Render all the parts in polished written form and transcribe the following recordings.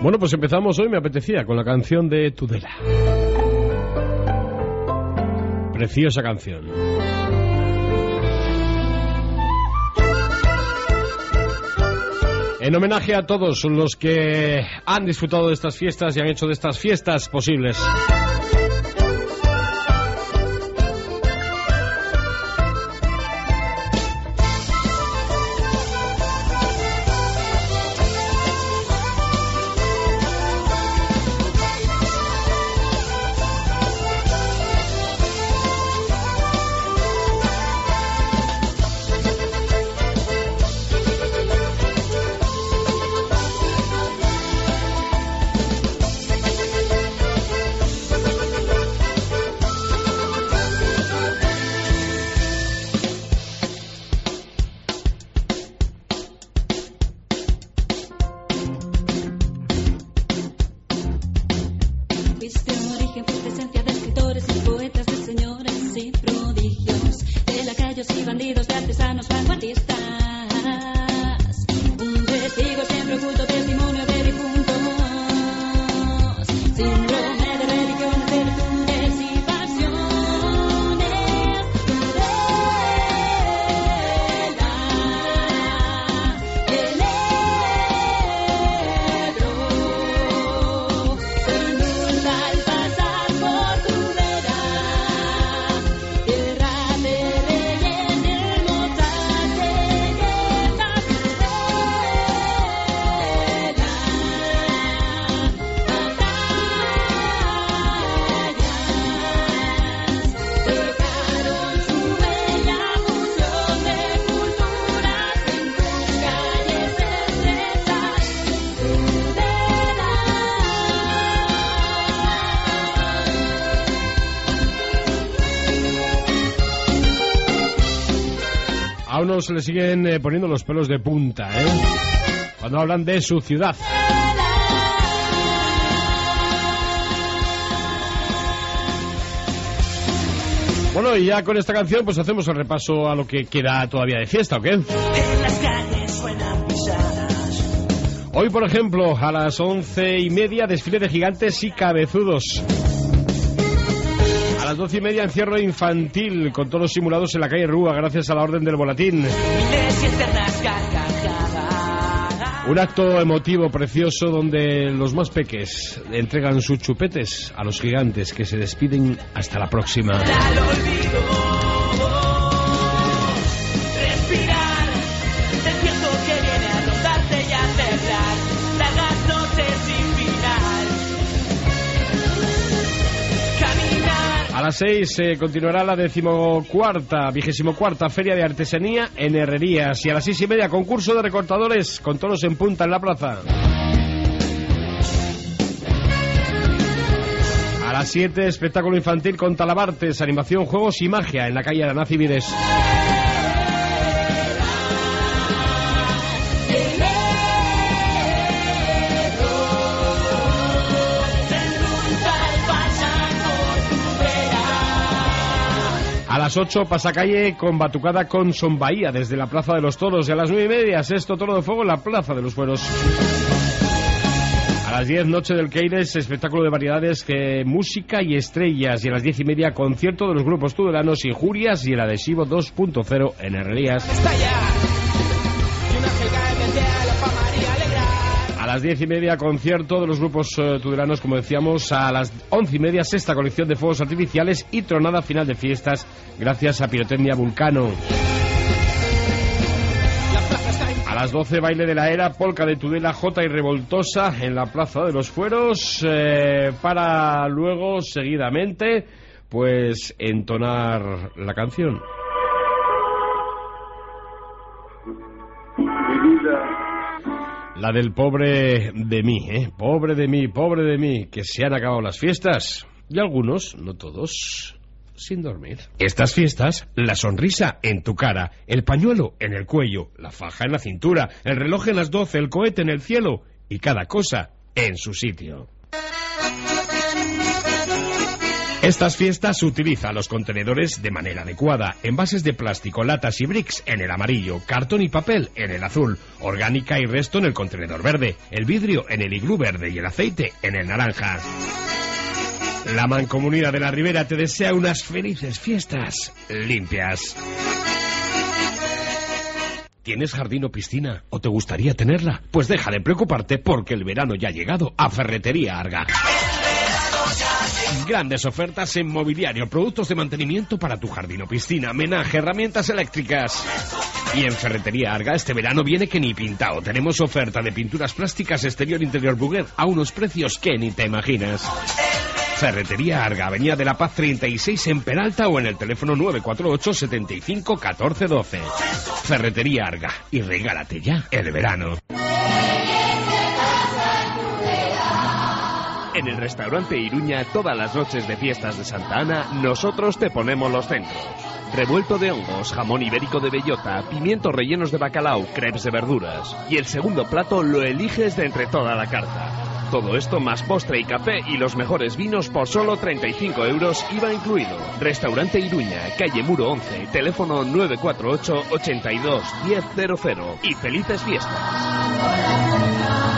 Bueno, pues empezamos hoy, me apetecía, con la canción de Tudela. Preciosa canción. En homenaje a todos los que han disfrutado de estas fiestas y han hecho de estas fiestas posibles. A uno se le siguen poniendo los pelos de punta, cuando hablan de su ciudad. Bueno, y ya con esta canción pues hacemos el repaso a lo que queda todavía de fiesta, ¿o qué? Hoy, por ejemplo, a las 11:30, desfile de gigantes y cabezudos. A las 12:30, encierro infantil con todos los simulados en la calle Rúa gracias a la orden del Volatín. Un acto emotivo, precioso, donde los más peques entregan sus chupetes a los gigantes que se despiden hasta la próxima. A las 6 continuará la 24ª Feria de Artesanía en Herrerías. Y a las 6:30, concurso de recortadores con toros en punta en la plaza. A las 7, espectáculo infantil con talabartes, animación, juegos y magia en la calle Arana Civiles. A las 8, pasacalle con batucada con Son Bahía desde la Plaza de los Toros. Y a las 9:30, sexto toro de fuego en la Plaza de los Fueros. A las 10, noche del Keires, espectáculo de variedades, música y estrellas. Y a las 10:30, concierto de los grupos tudelanos Injurias y el adhesivo 2.0 en Herrerías. A las 10:30, concierto de los grupos tudelanos, como decíamos. A las 11:30, sexta colección de fuegos artificiales y tronada final de fiestas gracias a Pirotecnia Vulcano. A las 12, baile de la era, polca de Tudela, jota y revoltosa en la Plaza de los Fueros, para luego, seguidamente, pues entonar la canción. La del pobre de mí, pobre de mí, que se han acabado las fiestas. Y algunos, no todos, sin dormir. Estas fiestas, la sonrisa en tu cara, el pañuelo en el cuello, la faja en la cintura, el reloj en las 12, el cohete en el cielo y cada cosa en su sitio. Estas fiestas utiliza los contenedores de manera adecuada, envases de plástico, latas y bricks en el amarillo, cartón y papel en el azul, orgánica y resto en el contenedor verde, el vidrio en el iglú verde y el aceite en el naranja. La Mancomunidad de la Ribera te desea unas felices fiestas limpias. ¿Tienes jardín o piscina? ¿O te gustaría tenerla? Pues deja de preocuparte porque el verano ya ha llegado a Ferretería Arga. Grandes ofertas en mobiliario, productos de mantenimiento para tu jardín o piscina, menaje, herramientas eléctricas. Y en Ferretería Arga este verano viene que ni pintado. Tenemos oferta de pinturas plásticas exterior interior Buguet a unos precios que ni te imaginas. Ferretería Arga, Avenida de la Paz 36 en Peralta o en el teléfono 948 75 14 12. Ferretería Arga, y regálate ya el verano. En el restaurante Iruña, todas las noches de fiestas de Santa Ana, nosotros te ponemos los centros. Revuelto de hongos, jamón ibérico de bellota, pimientos rellenos de bacalao, crepes de verduras. Y el segundo plato lo eliges de entre toda la carta. Todo esto más postre y café y los mejores vinos por solo 35 euros, IVA incluido. Restaurante Iruña, calle Muro 11, teléfono 948 82 1000. Y felices fiestas.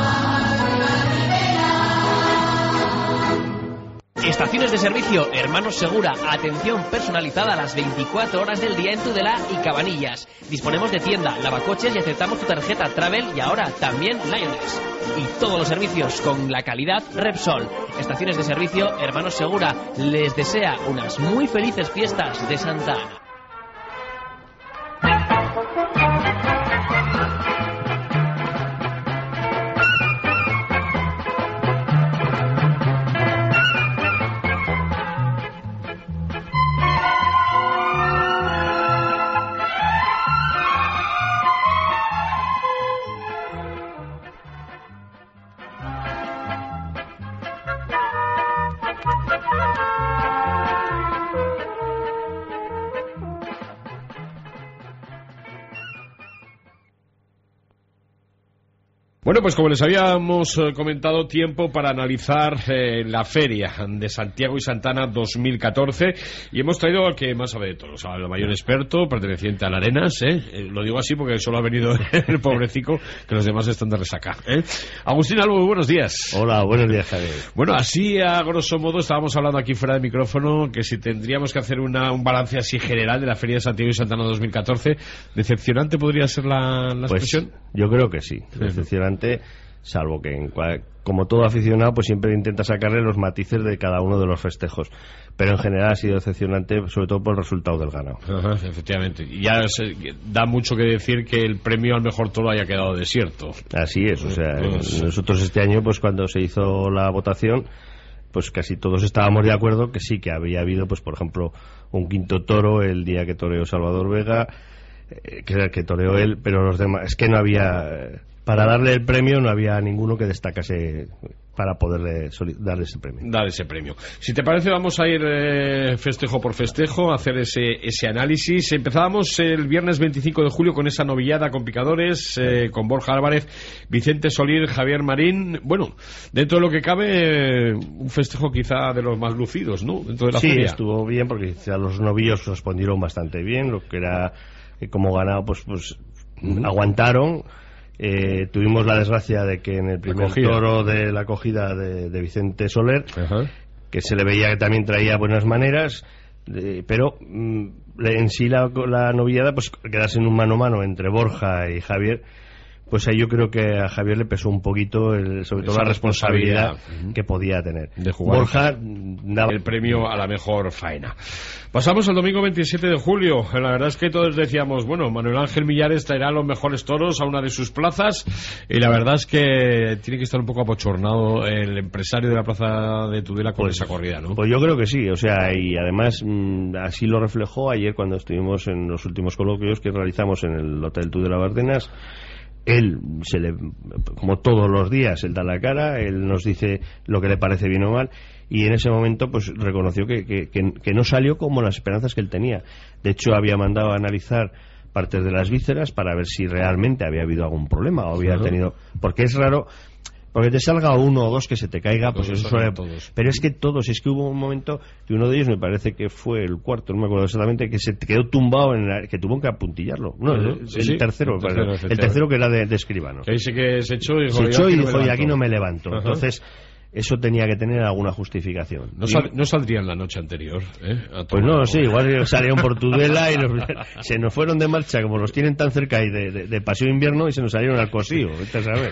Estaciones de servicio Hermanos Segura, atención personalizada a las 24 horas del día en Tudela y Cabanillas. Disponemos de tienda, lavacoches y aceptamos tu tarjeta Travel y ahora también Lioness. Y todos los servicios con la calidad Repsol. Estaciones de servicio Hermanos Segura les desea unas muy felices fiestas de Santa Ana. Bueno, pues como les habíamos comentado, tiempo para analizar la Feria de Santiago y Santa Ana 2014, y hemos traído al que más sabe de todos, al mayor experto perteneciente a la Arenas, lo digo así porque solo ha venido el pobrecico, que los demás están de resaca. Agustín Albo, muy buenos días. Hola, buenos días, Javier. Bueno, así a grosso modo estábamos hablando aquí fuera de micrófono que si tendríamos que hacer un balance así general de la Feria de Santiago y Santa Ana 2014, ¿decepcionante podría ser la expresión? Yo creo que sí, decepcionante. Salvo que como todo aficionado pues siempre intenta sacarle los matices de cada uno de los festejos, pero en general ha sido decepcionante, sobre todo por el resultado del ganado. Ajá, efectivamente, y ya da mucho que decir que el premio al mejor toro haya quedado desierto. Así es, o sea, nosotros este año pues cuando se hizo la votación pues casi todos estábamos de acuerdo que sí que había habido pues por ejemplo un quinto toro el día que toreó Salvador Vega, que era el que toreó él, pero los demás es que no había. Para darle el premio no había ninguno que destacase para poderle darle ese premio. Dar ese premio. Si te parece, vamos a ir festejo por festejo, a hacer ese análisis. Empezábamos el viernes 25 de julio con esa novillada con picadores, con Borja Álvarez, Vicente Solir, Javier Marín. Bueno, dentro de lo que cabe, un festejo quizá de los más lucidos, ¿no? Dentro de la feria. Sí, estuvo bien porque a los novillos respondieron bastante bien. Lo que era como ganado, pues aguantaron. Tuvimos la desgracia de que en el primer toro de la acogida de Vicente Soler, que se le veía que también traía buenas maneras, pero en sí la novillada, pues quedarse en un mano a mano entre Borja y Javier, pues ahí yo creo que a Javier le pesó un poquito sobre todo la responsabilidad que podía tener. De jugar. Borja daba el premio a la mejor faena. Pasamos al domingo 27 de julio. La verdad es que todos decíamos, bueno, Manuel Ángel Millares traerá los mejores toros a una de sus plazas, y la verdad es que tiene que estar un poco apochornado el empresario de la plaza de Tudela con esa corrida, ¿no? Pues yo creo que sí, o sea, y además así lo reflejó ayer cuando estuvimos en los últimos coloquios que realizamos en el Hotel Tudela Bardenas. Él, como todos los días, él da la cara, él nos dice lo que le parece bien o mal, y en ese momento pues reconoció que no salió como las esperanzas que él tenía. De hecho, había mandado a analizar partes de las vísceras para ver si realmente había habido algún problema o había tenido... Porque es raro, Porque te salga uno o dos que se te caiga, pues eso suele... Todos. Pero es que todos, es que hubo un momento que uno de ellos, me parece que fue el cuarto, no me acuerdo exactamente, que se quedó tumbado, que tuvo que apuntillarlo. No, el tercero, el tercero que era de escribano. Que ahí sí que se echó y dijo, y aquí no me levanto. Entonces... eso tenía que tener alguna justificación. No saldrían la noche anterior, pues no, sí, igual salieron por Tudela y se nos fueron de marcha, como los tienen tan cerca y de paseo invierno, y se nos salieron al Cosío, ¿sabes?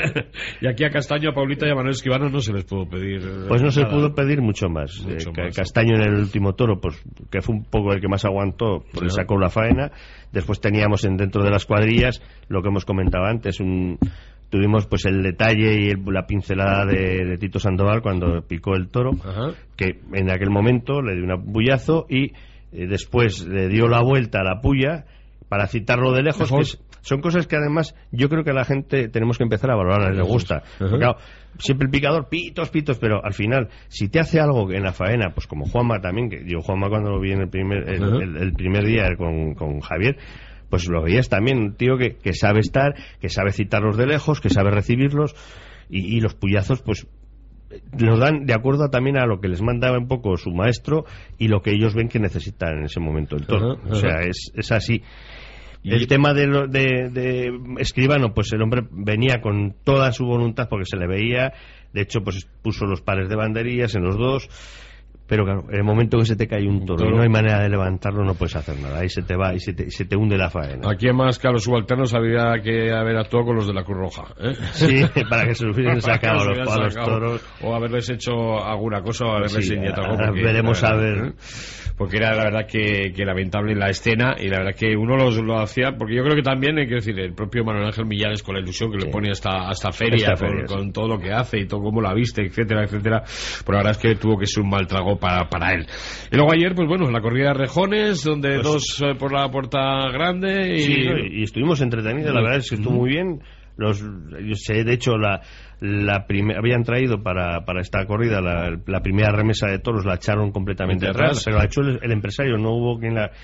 Y aquí a Castaño, a Paulita y a Manuel Escribano no se les pudo pedir pues no nada. Se pudo pedir mucho más. Castaño en el último toro, pues que fue un poco el que más aguantó, pues le sacó la faena. Después teníamos dentro de las cuadrillas lo que hemos comentado antes, tuvimos pues el detalle y la pincelada de Tito Sandoval cuando picó el toro, que en aquel momento le dio un bullazo y después le dio la vuelta a la puya para citarlo de lejos, que son cosas que además yo creo que a la gente tenemos que empezar a valorar, les gusta. Porque, claro, siempre el picador, pitos, pero al final, si te hace algo en la faena, pues como Juanma también, que yo Juanma cuando lo vi en el primer día con Javier, pues lo veías también, un tío que sabe estar, que sabe citarlos de lejos, que sabe recibirlos, y los puyazos pues los dan de acuerdo también a lo que les mandaba un poco su maestro y lo que ellos ven que necesitan en ese momento el toro. O sea, es así. El tema de Escribano, pues el hombre venía con toda su voluntad porque se le veía, de hecho pues puso los pares de banderillas en los dos. Pero claro, en el momento que se te cae un toro y no hay manera de levantarlo, no puedes hacer nada. Ahí se te va y se te hunde la faena. Aquí además que a los subalternos había que haber actuado con los de la Cruz Roja, Sí, para que se los hubiesen sacado a los toros. O haberles hecho alguna cosa o haberles inyectado algo. Veremos a ver. Porque era la verdad que lamentable la escena, y la verdad que uno lo hacía, porque yo creo que también, hay que decir, el propio Manuel Ángel Millares, con la ilusión que le pone hasta feria, con todo lo que hace y todo cómo la viste, etcétera, pero la verdad es que tuvo que ser un mal trago para él. Y luego ayer, pues bueno, la corrida de rejones, donde dos por la puerta grande y estuvimos entretenidos, la verdad es que estuvo muy bien. Yo sé, de hecho, habían traído para esta corrida la primera remesa de toros, la echaron completamente atrás, pero la echó el empresario, no hubo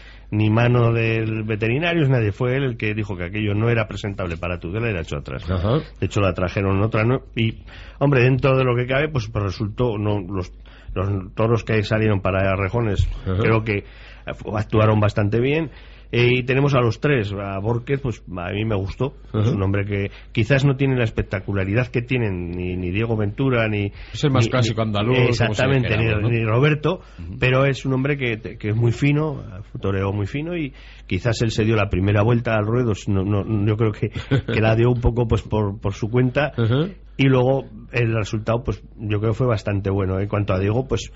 ni mano del veterinario, nadie, fue él el que dijo que aquello no era presentable para Tudela y la echó atrás. De hecho, la trajeron otra, ¿no? Y, hombre, dentro de lo que cabe, pues resultó, los toros que salieron para rejones, creo que actuaron bastante bien. Y tenemos a los tres. A Borquez, pues a mí me gustó. Es un hombre que quizás no tiene la espectacularidad que tienen ni Diego Ventura, ni... Es el más clásico andaluz. Exactamente, ni Roberto, pero es un hombre que es muy fino, toreó muy fino, y quizás él se dio la primera vuelta al ruedo. Yo creo que la dio un poco pues por su cuenta. Y luego el resultado, pues yo creo que fue bastante bueno. En cuanto a Diego, pues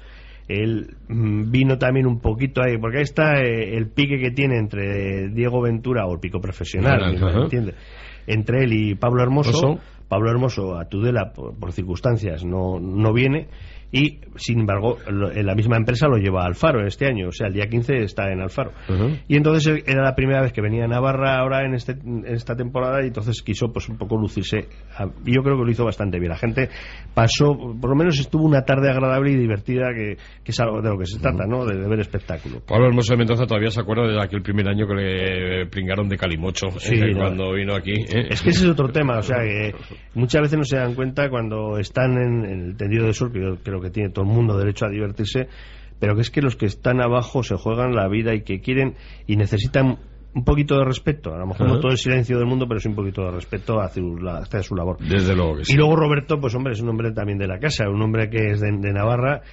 él vino también un poquito ahí, porque ahí está el pique que tiene entre Diego Ventura, o el pico profesional, ¿me entiendes? Entre él y Pablo Hermoso. Pablo Hermoso a Tudela por circunstancias no viene, y sin embargo la misma empresa lo lleva a Alfaro este año, o sea, el día 15 está en Alfaro. Y entonces era la primera vez que venía a Navarra ahora en esta temporada, y entonces quiso pues un poco lucirse, y yo creo que lo hizo bastante bien. La gente pasó, por lo menos estuvo una tarde agradable y divertida, que es algo de lo que se trata, ¿no? De ver espectáculo. Pablo Hermoso de Mendoza todavía se acuerda de aquel primer año que le pringaron de Calimocho, cuando vino aquí. Es que ese es otro tema, o sea, que muchas veces no se dan cuenta cuando están en el tendido de sol, que yo creo que tiene todo el mundo derecho a divertirse, pero que es que los que están abajo se juegan la vida y que quieren y necesitan un poquito de respeto, a lo mejor no todo el silencio del mundo, pero sí un poquito de respeto hacia su labor. Desde luego que sí. Y luego Roberto, pues hombre, es un hombre también de la casa, un hombre que es de Navarra,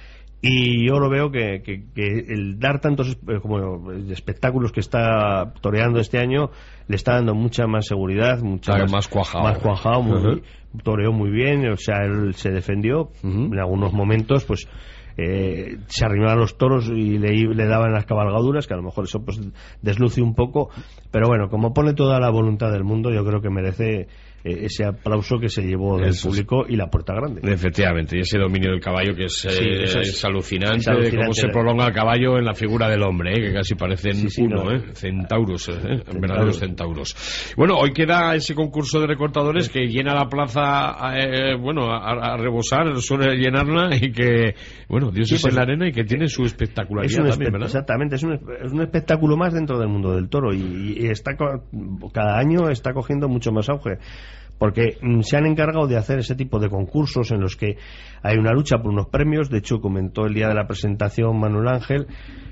y yo lo veo que el dar tantos como espectáculos que está toreando este año le está dando mucha más seguridad, más cuajado, toreó muy bien, o sea, él se defendió en algunos momentos, pues se arrimaban los toros y le daban las cabalgaduras, que a lo mejor eso pues desluce un poco, pero bueno, como pone toda la voluntad del mundo, yo creo que merece ese aplauso que se llevó del público y la puerta grande. Efectivamente, y ese dominio del caballo que es alucinante, de cómo se prolonga el caballo en la figura del hombre, que casi parecen centauros, verdaderos centauros. Bueno, hoy queda ese concurso de recortadores que llena la plaza, a rebosar, suele llenarla, y que, bueno, Dios es en la arena, y que tiene su espectacularidad también, ¿verdad? Exactamente, es un espectáculo más dentro del mundo del toro, y está cada año está cogiendo mucho más auge, porque se han encargado de hacer ese tipo de concursos en los que hay una lucha por unos premios. De hecho, comentó el día de la presentación Manuel Ángel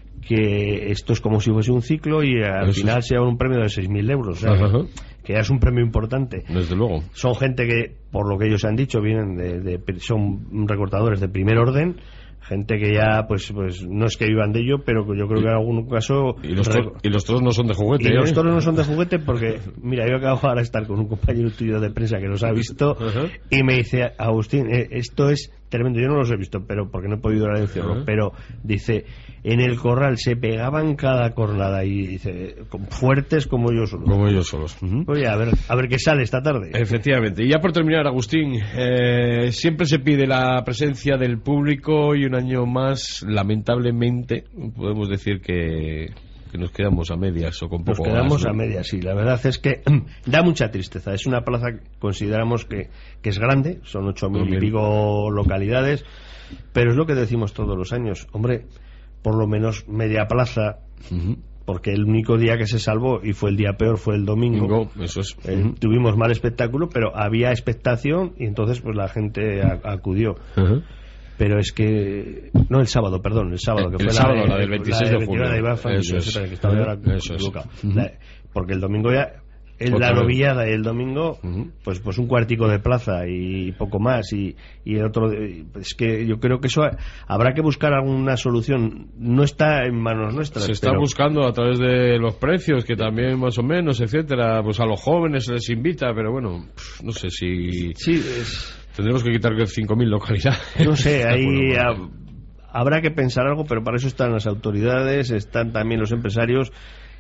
que esto es como si fuese un ciclo y al final se lleva un premio de 6.000 euros, o sea, que ya es un premio importante. Desde luego. Son gente que, por lo que ellos han dicho, vienen son recortadores de primer orden, gente que ya pues no es que vivan de ello, pero yo creo que en algún caso... Y los toros no son de juguete. Y los toros no son de juguete porque, mira, yo acabo ahora de estar con un compañero tuyo de prensa que los ha visto y me dice, Agustín, esto es tremendo. Yo no los he visto, pero porque no he podido ir al encierro, pero dice, en el corral se pegaban cada cornada y dice, fuertes como ellos solos. Como ellos solos. Oye, a ver qué sale esta tarde. Efectivamente. Y ya por terminar, Agustín, siempre se pide la presencia del público y un año más, lamentablemente, podemos decir que nos quedamos a medias o con poco. Nos quedamos a medias, sí. La verdad es que da mucha tristeza. Es una plaza que consideramos que es grande, son 8.000 y pico localidades, pero es lo que decimos todos los años. Hombre, por lo menos media plaza, porque el único día que se salvó, y fue el día peor, fue el domingo. Eso es. Tuvimos mal espectáculo, pero había expectación y entonces pues la gente acudió. Pero es que... No, el sábado, perdón, el sábado, que fue la del 26 de julio. Eso es. Porque el domingo ya... la novillada y el domingo, pues un cuartico de plaza y poco más. Y el otro... Es que yo creo que eso habrá que buscar alguna solución. No está en manos nuestras. Se está buscando a través de los precios, que también más o menos, etcétera. Pues a los jóvenes se les invita, pero bueno, no sé si... Sí, tendremos que quitar 5.000 localidades. No sé, ahí habrá que pensar algo, pero para eso están las autoridades, están también los empresarios,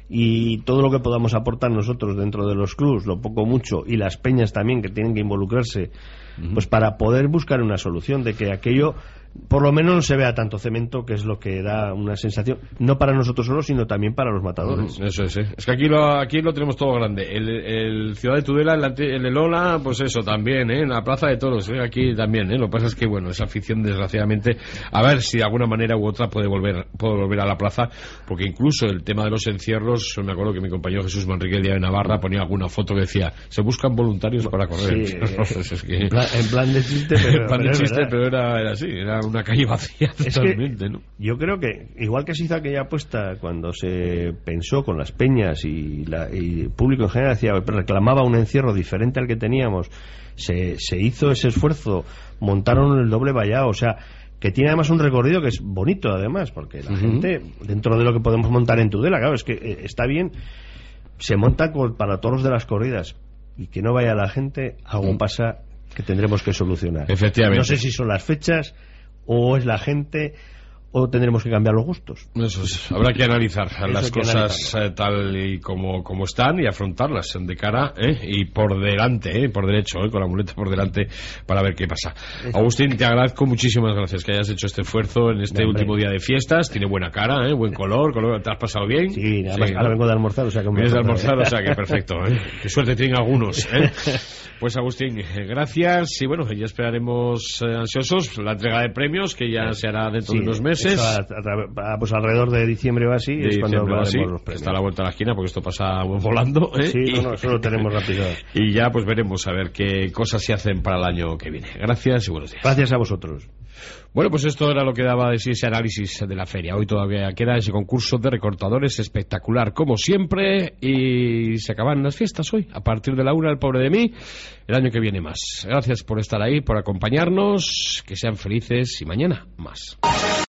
y todo lo que podamos aportar nosotros dentro de los clubs, lo poco mucho, y las peñas también que tienen que involucrarse, pues para poder buscar una solución de que aquello por lo menos no se vea tanto cemento, que es lo que da una sensación, no para nosotros solos, sino también para los matadores. Eso es, es que aquí lo tenemos todo grande. El Ciudad de Tudela, el Elola, pues eso también, en la Plaza de Toros, aquí también, lo que pasa es que bueno, esa afición desgraciadamente, a ver si de alguna manera u otra puede volver a la plaza, porque incluso el tema de los encierros, me acuerdo que mi compañero Jesús Manrique el día de Navarra ponía alguna foto que decía, se buscan voluntarios para correr. Sí, es que... en plan de chiste, pero era así, era una calle vacía totalmente, ¿no? Yo creo que igual que se hizo aquella apuesta cuando se pensó con las peñas y el público en general decía, reclamaba un encierro diferente al que teníamos, se hizo ese esfuerzo, montaron el doble vallado, o sea, que tiene además un recorrido que es bonito además, porque la gente, dentro de lo que podemos montar en Tudela, claro, es que está bien, se monta para toros de las corridas, y que no vaya la gente, algo pasa que tendremos que solucionar. Efectivamente. No sé si son las fechas, o es la gente, o tendremos que cambiar los gustos. Eso es. Habrá que analizar las cosas tal y como están y afrontarlas de cara y por delante, por derecho, con la muleta por delante, para ver qué pasa. Agustín, te agradezco muchísimas gracias que hayas hecho este esfuerzo en este último día de fiestas. Tiene buena cara, buen color, ¿te has pasado bien? Sí, nada más, ahora vengo de almorzar, o sea que vienes de almorzar, o sea que perfecto. Qué suerte tienen algunos. Pues Agustín, gracias, y bueno, ya esperaremos ansiosos la entrega de premios, que ya se hará dentro de unos meses. Pues alrededor de diciembre o así es cuando haremos los premios. Está a la vuelta de la esquina porque esto pasa volando. Sí, eso lo tenemos rápido. Y ya pues veremos a ver qué cosas se hacen para el año que viene. Gracias y buenos días. Gracias a vosotros. Bueno, pues esto era lo que daba de sí ese análisis de la feria. Hoy todavía queda ese concurso de recortadores espectacular, como siempre, y se acaban las fiestas hoy. A partir de la 1, el pobre de mí, el año que viene más. Gracias por estar ahí, por acompañarnos, que sean felices y mañana más.